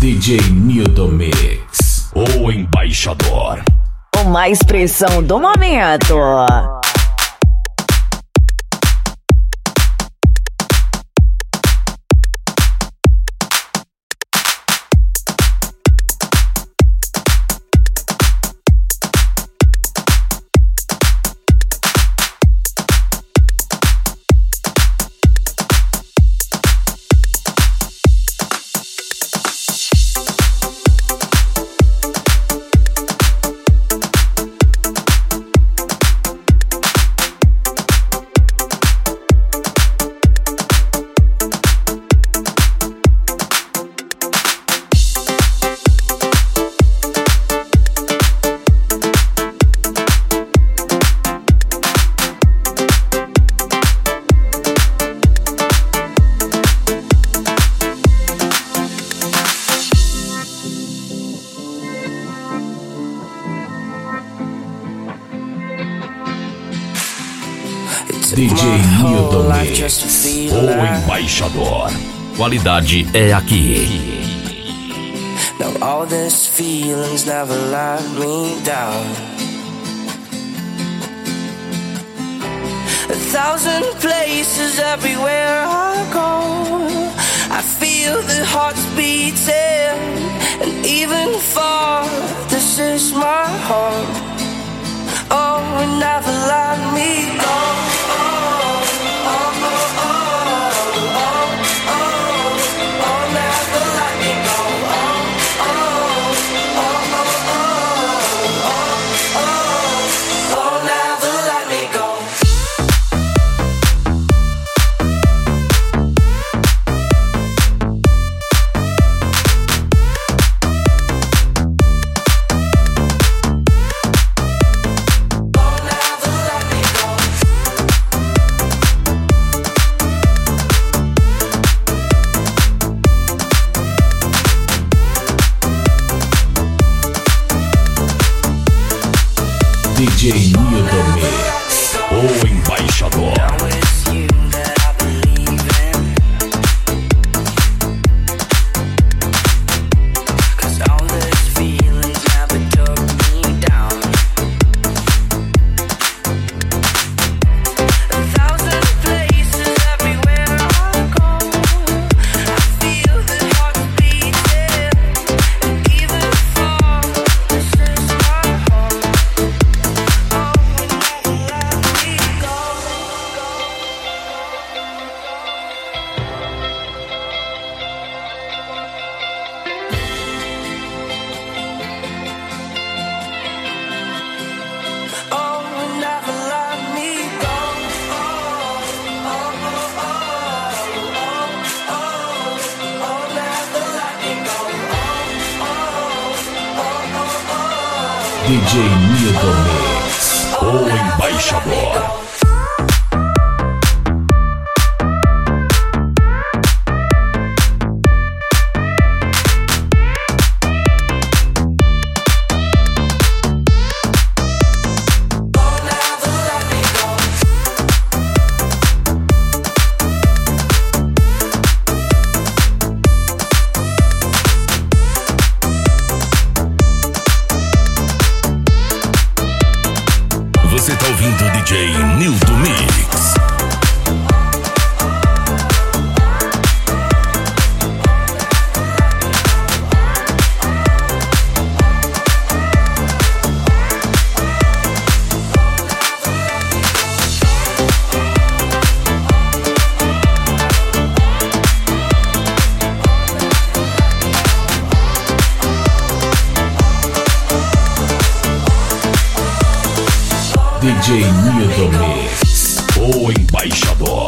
DJ Nildo Mix, o embaixador. Uma expressão do momento. DJ Nildo Mix, o embaixador. Qualidade é aqui. Now all these feelings never let me down. 1,000 places everywhere I go, I feel the hearts beating, and even far, this is my home. Oh, and never let me go. DJ Nildo Mix, o embaixador. DJ Nildo Mix, o embaixador. Você tá ouvindo o DJ Nildo Mix. DJ Nildo Mix, o embaixador.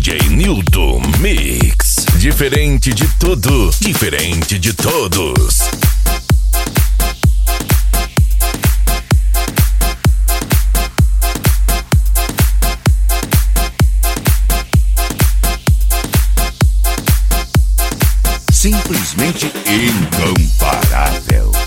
DJ Nildo Mix. Diferente de tudo, diferente de todos. Simplesmente incomparável.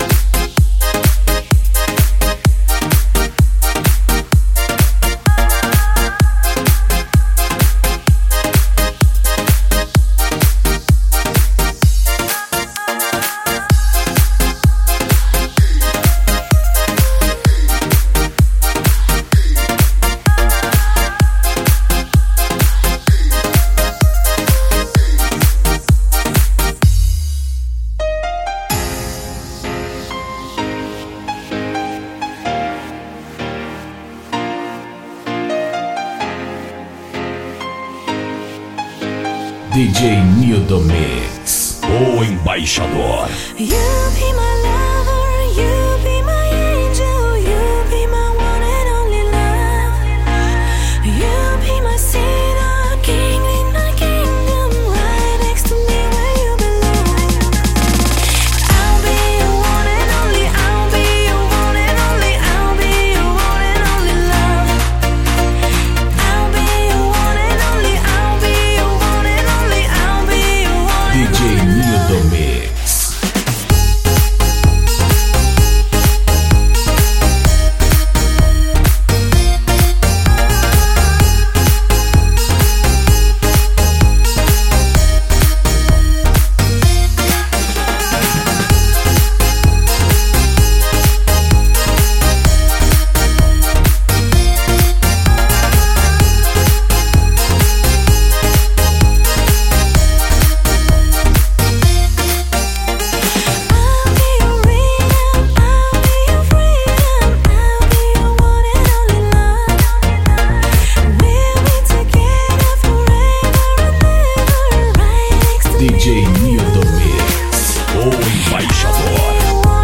DJ Nildo Mix, o embaixador. You be my lover, you be my angel, you be my one and only love. You be my sinner, king in my kingdom, right next to me where you belong. I'll be your one and only, I'll be your one and only, I'll be your one and only love. I'll be your one and only, I'll be your one and only, I'll be your one and only. DJ Nildo Mix. DJ Nildo Mix, o embaixador.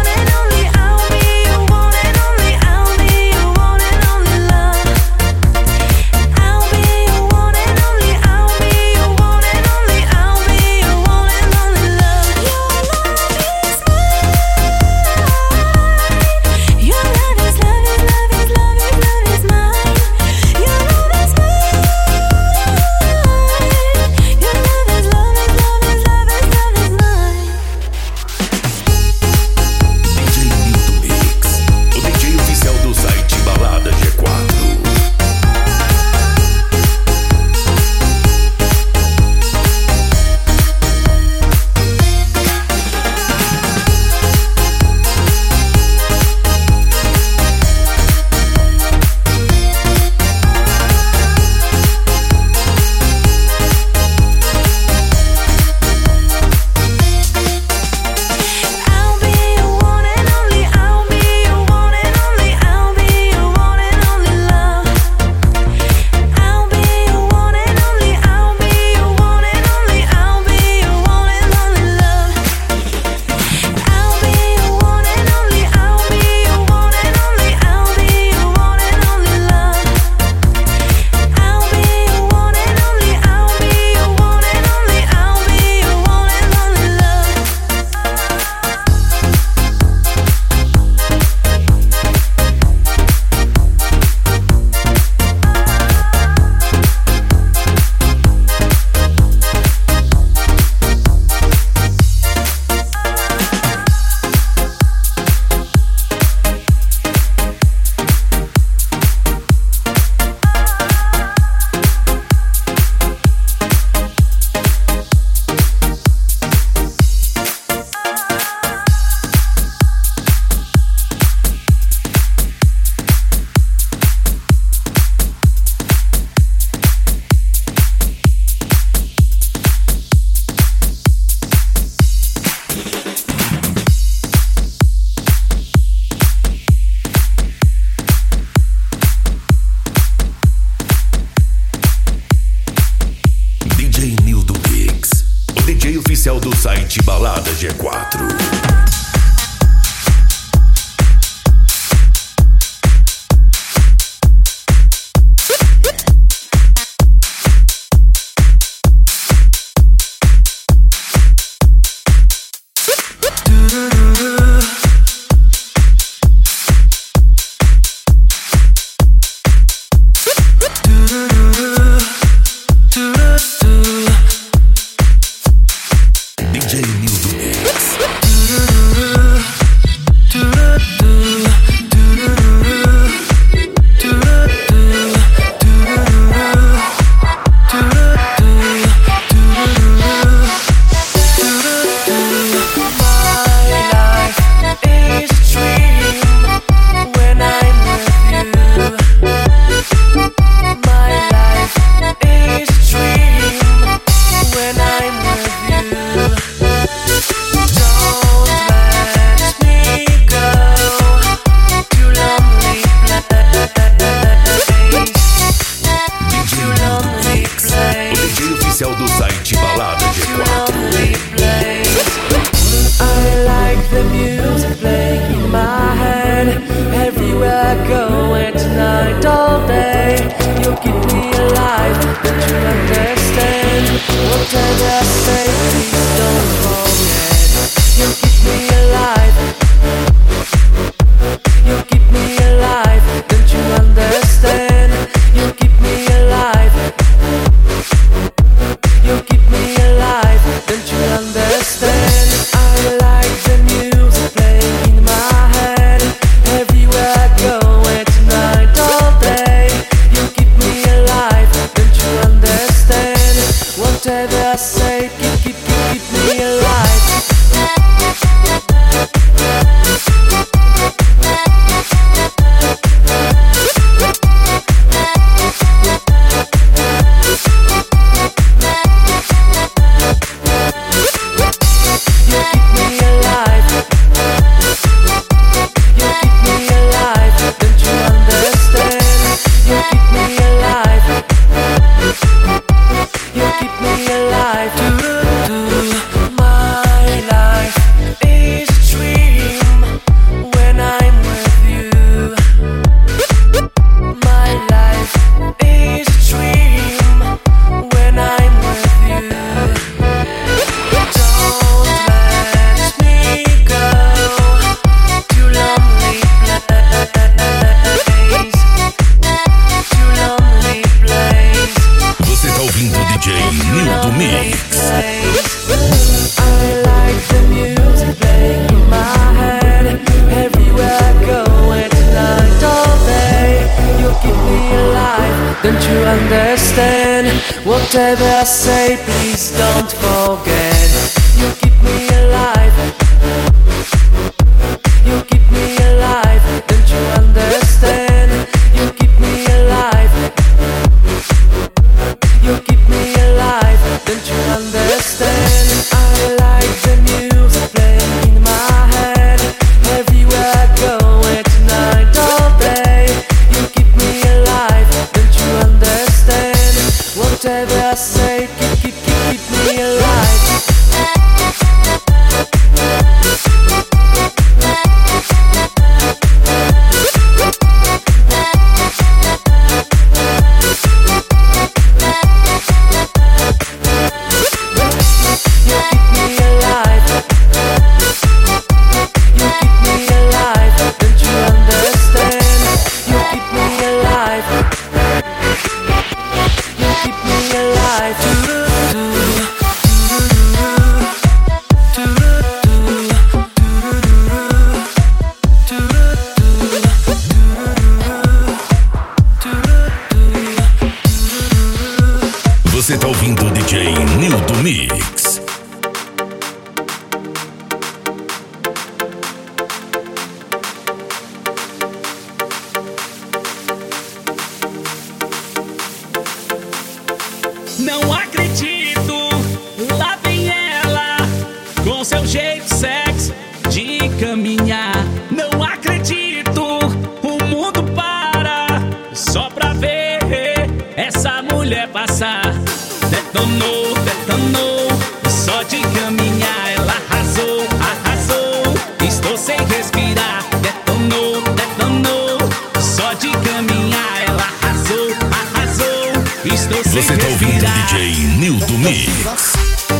oficial do site Balada G4. don't you understand? Whatever I say, please don't forget. You keep me alive. You keep me alive. Don't you understand? You keep me alive. You keep me alive. Don't you understand? I like the music playing in my head. Everywhere I go, at night, all day. You keep me alive. Don't you understand? Whatever I say, keep me alive. Whatever I say, please don't forget. You keep me alive. You keep me alive. Don't you understand? You keep me alive. You keep me alive. Don't you understand? I like the music playing in my head. Everywhere I go, at night, all day. You keep me alive. Don't you understand? Whatever I say, keep me alive. Você tá ouvindo o DJ Nildo Mix. Não acredito, lá vem ela, com seu jeito sexy de caminhar. Não acredito, o mundo para, só pra ver essa mulher passar. Detonou, detonou, só de caminhar ela arrasou, arrasou. Estou sem respirar. Detonou, detonou, só de caminhar ela arrasou, arrasou. Estou sem respirar. Você tá ouvindo o DJ Nildo Mix.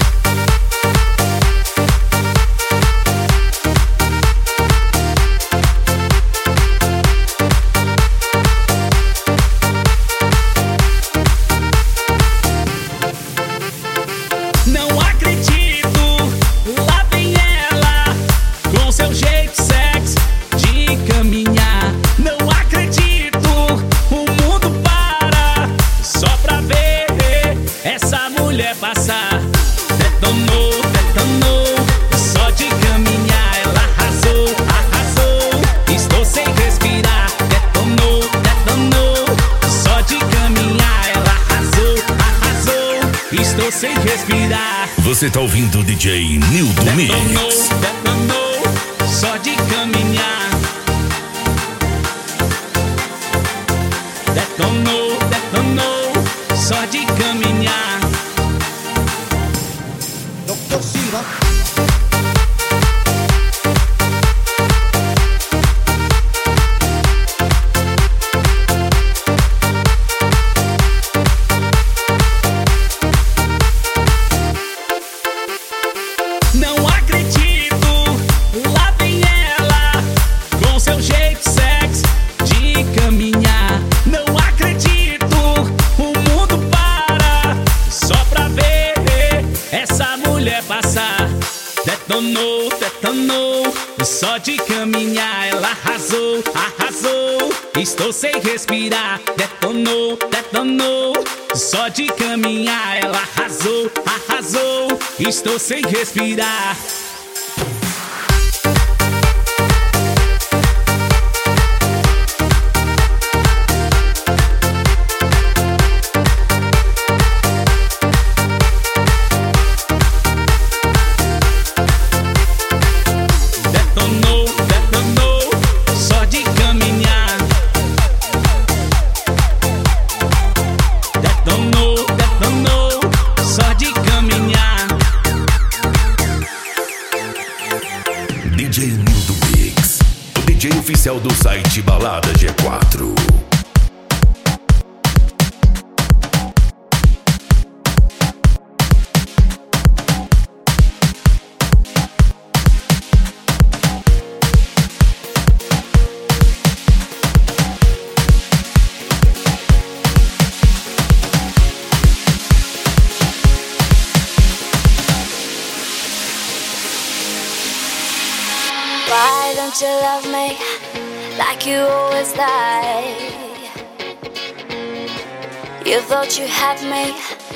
Não acredito, lá vem ela, com seu jeito sexy de caminhar. Não acredito, o mundo para, só pra ver essa mulher passar. Detonou, detonou, só de caminhar ela arrasou, arrasou. Estou sem respirar. Detonou, detonou, só de caminhar ela arrasou, arrasou. Estou sem respirar. Você tá ouvindo o DJ Nildo Mix. Detonou, detonou, só de caminhar. Detonou, detonou, só de caminhar. Dr. Silva. detonou, detonou. Só de caminhar ela arrasou, arrasou. Estou sem respirar, detonou, detonou. Só de caminhar ela arrasou, arrasou. Estou sem respirar. DJ Nildo Mix, o DJ oficial do site Balada G4. Why don't you love me like you always lie? You thought you had me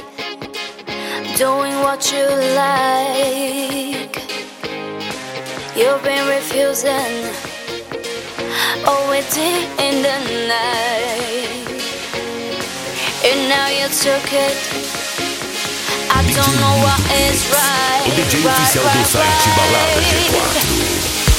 doing what you like. You've been refusing all we did in the night, and now you took it. I don't know what is right. O DJ oficial do site Balada G4.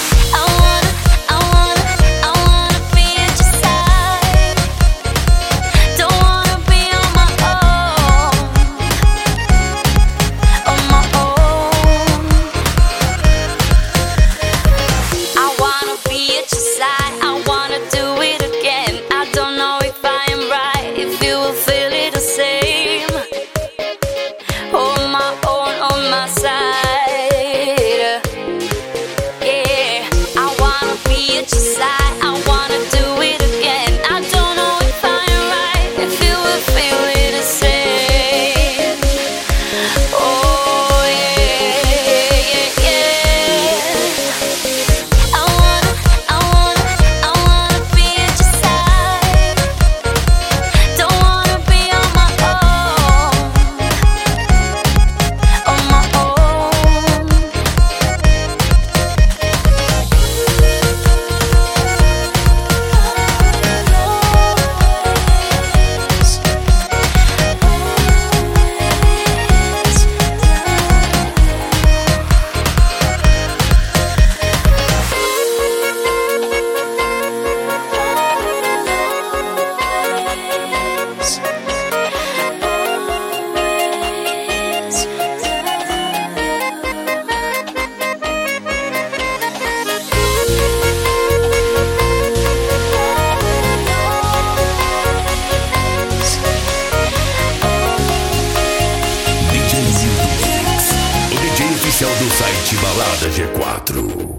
Do site Balada G4.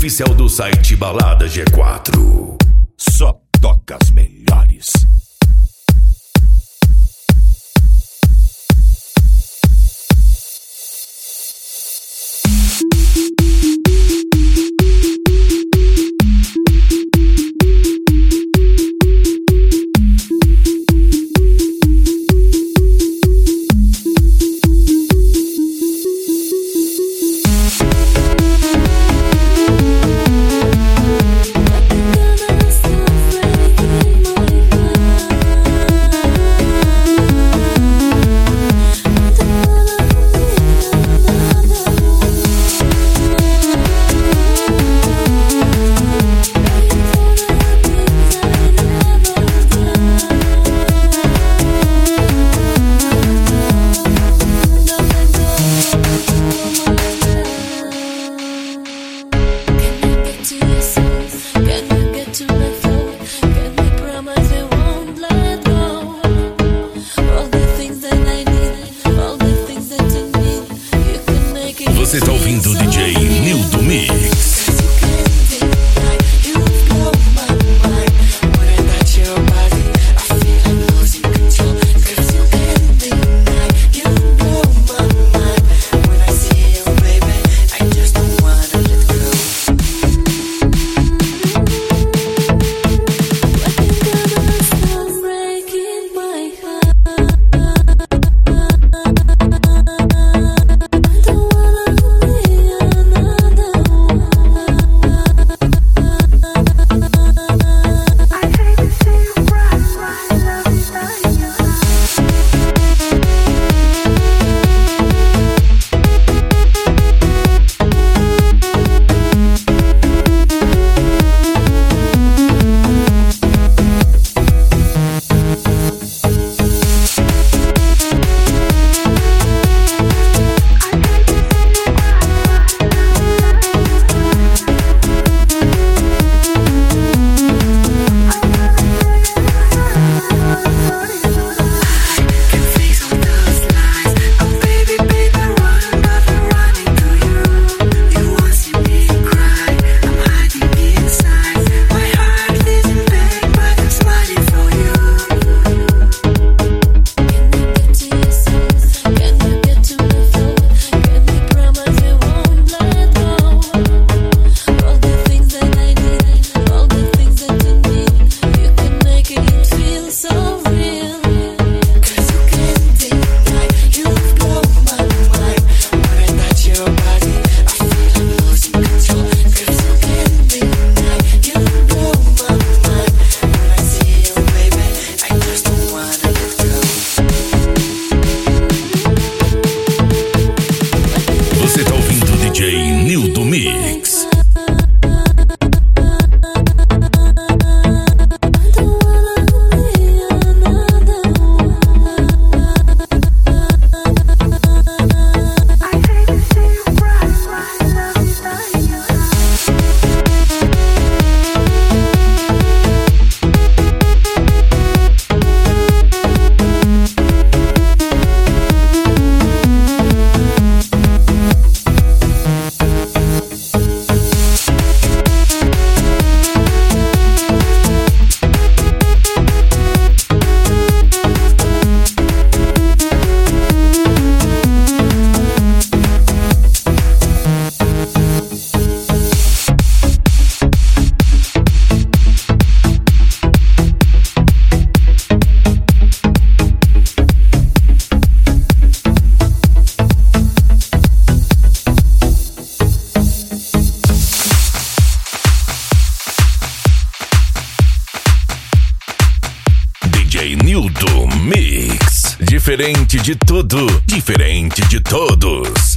oficial do site Balada G4. Só toca as melhores. Você tá ouvindo o DJ Nildo Mix. Você tá ouvindo o DJ Nildo Mix. Nildo Mix. Diferente de tudo, diferente de todos.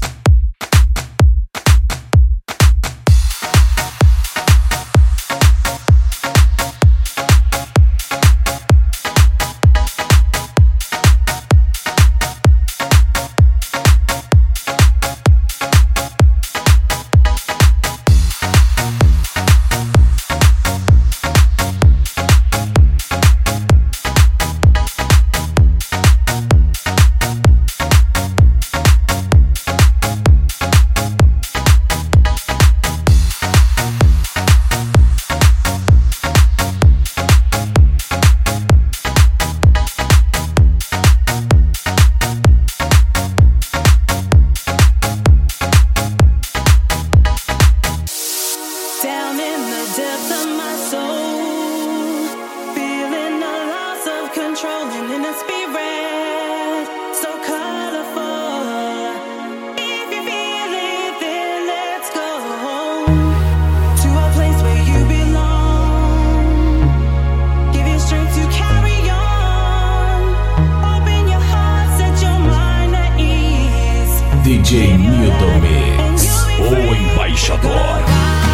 DJ Milton Mix, o embaixador.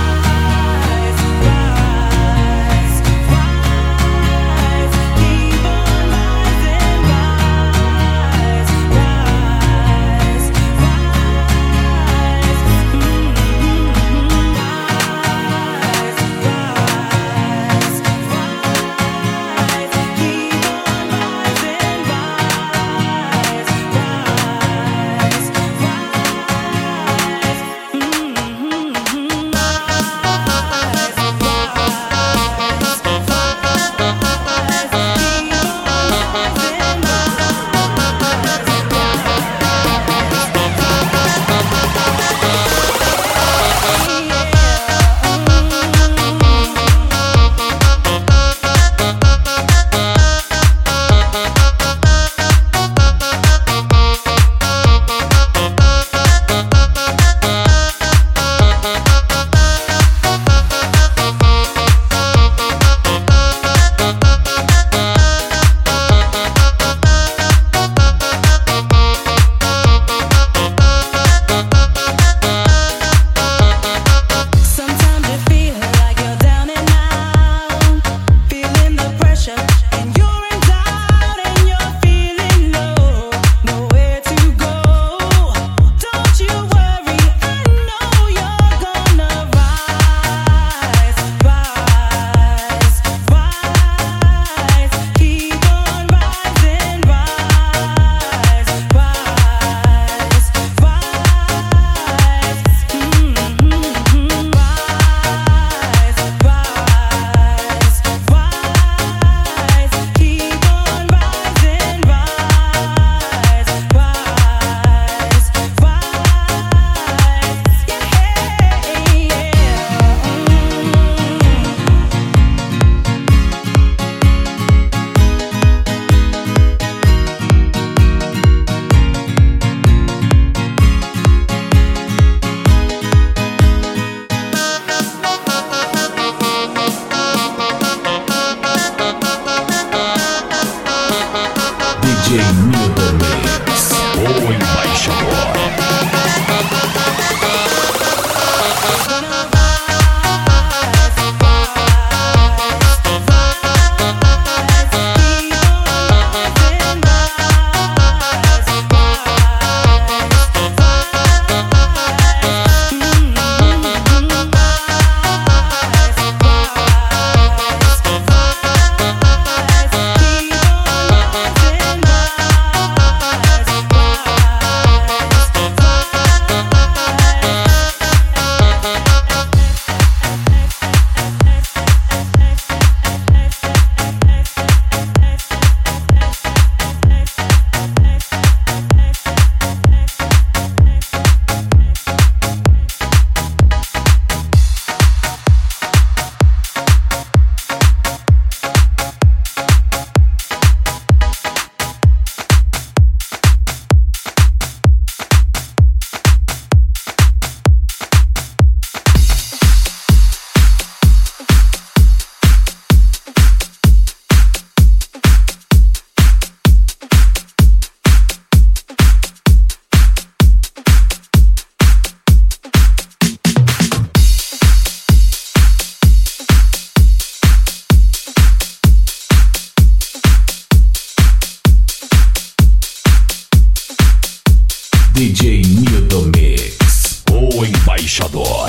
DJ Milton Mix, o embaixador. DJ Milton Mix, o embaixador.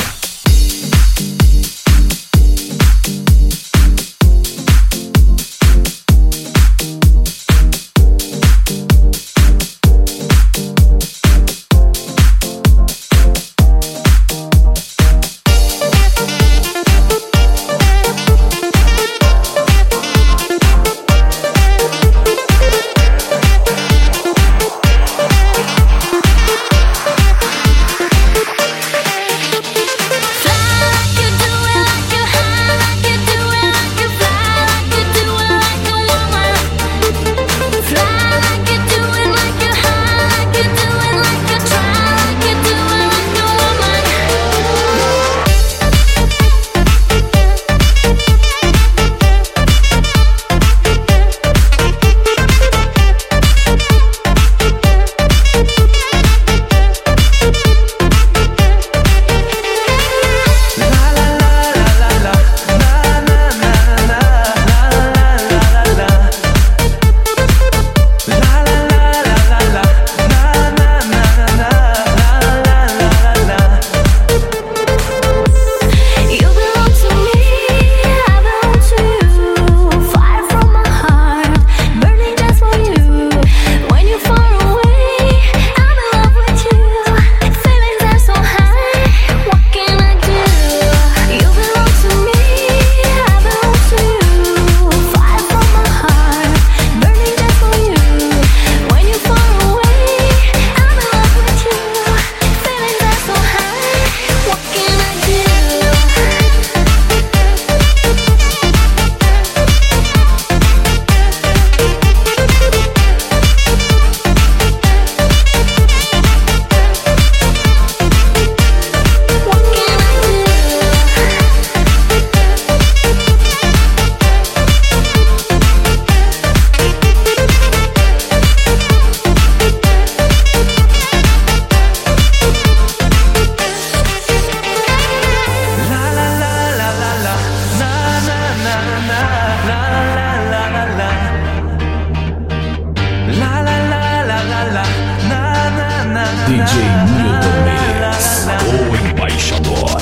DJ Nildo Mix, o embaixador.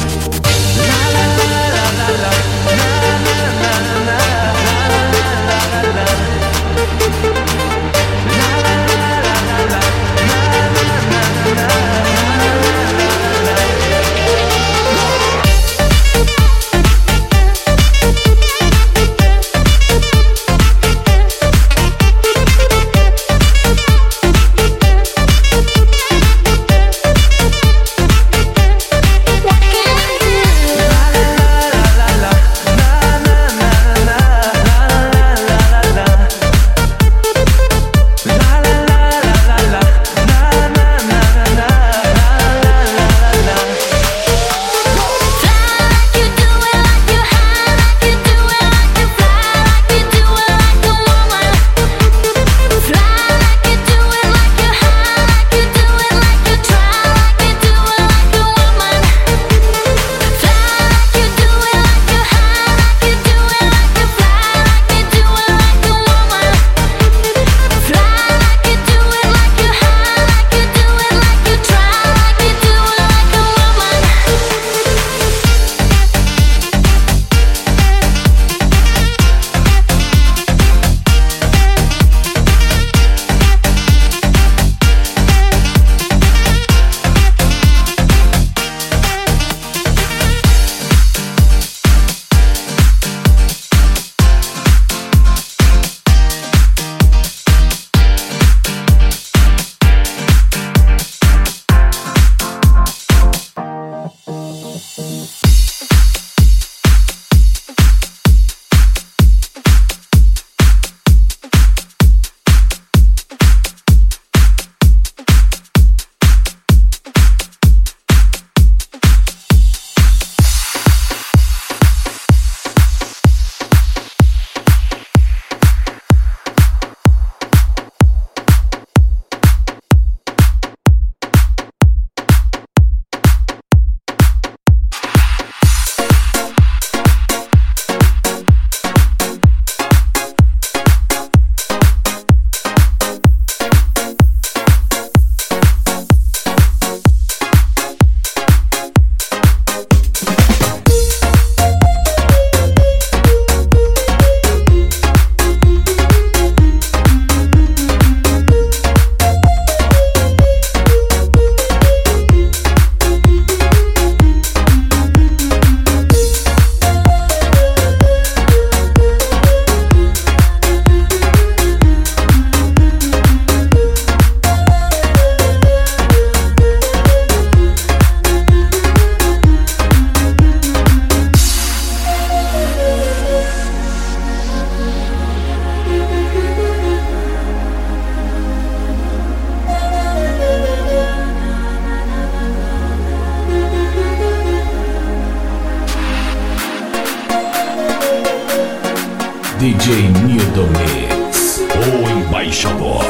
DJ Nildo Mix, o embaixador.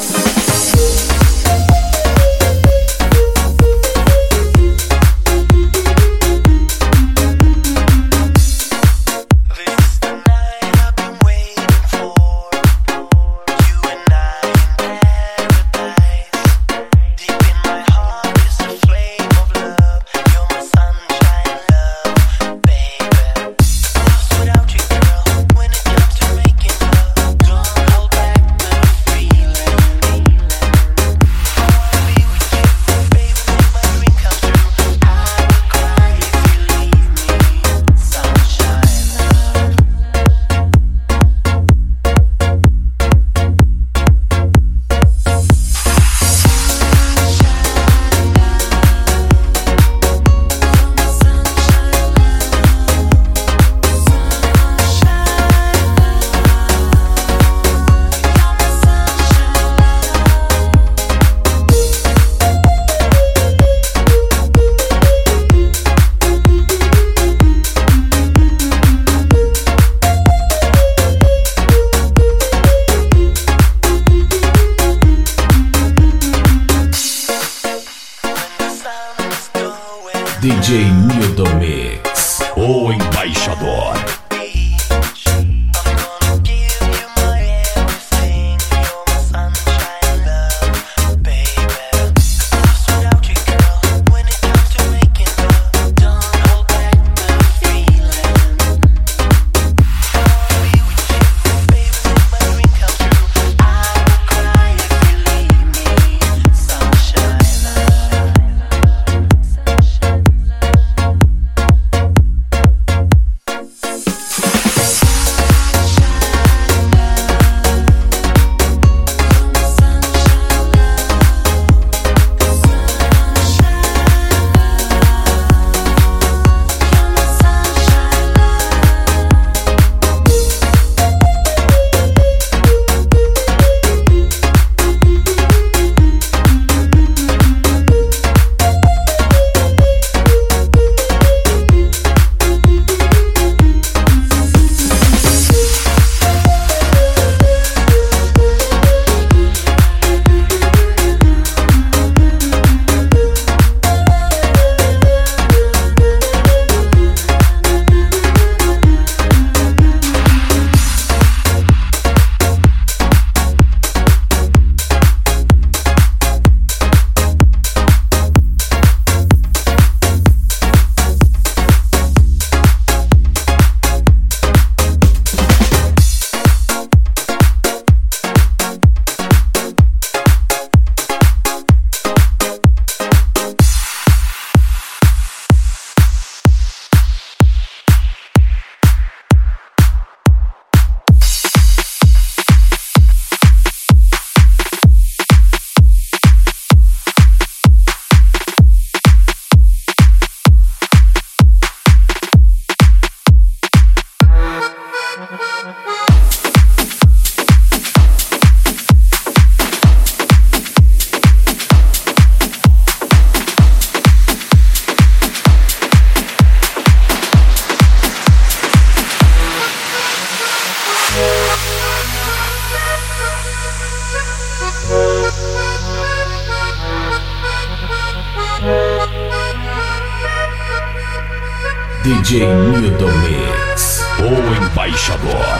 DJ Nildo Mix, o embaixador. DJ Milton Mix, o embaixador.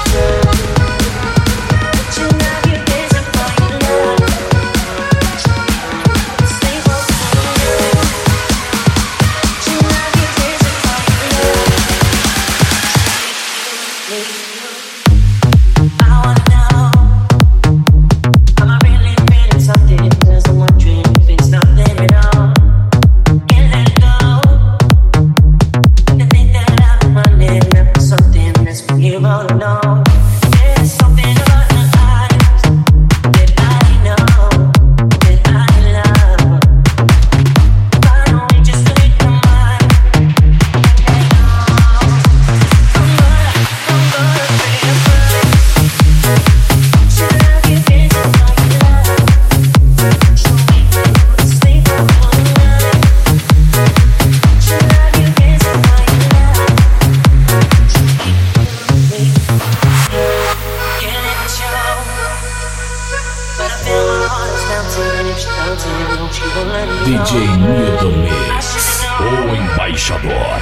DJ Milton Mix, o embaixador.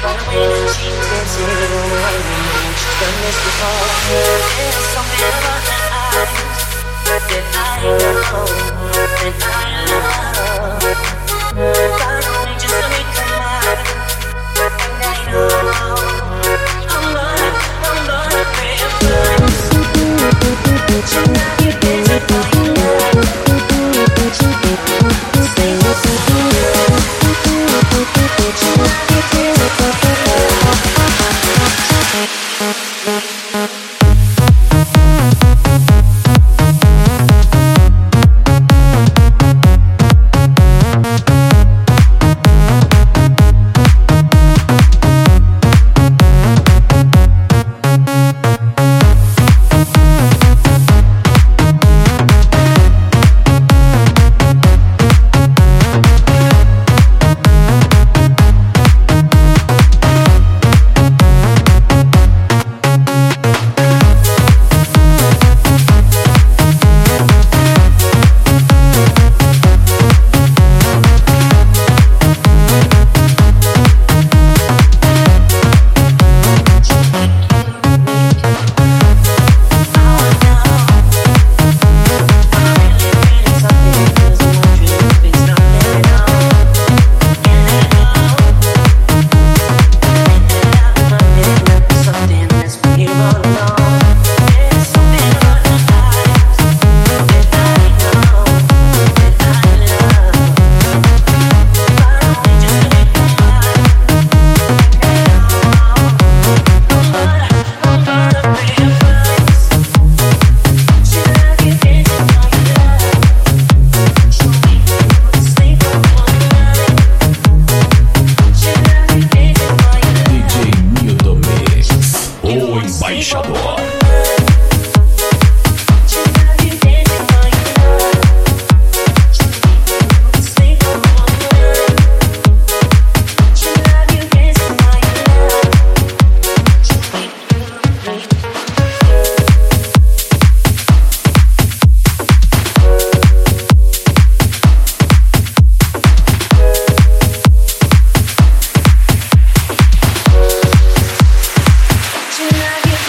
Embaixador.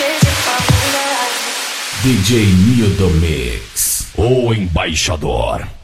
DJ Milton Mix, o embaixador.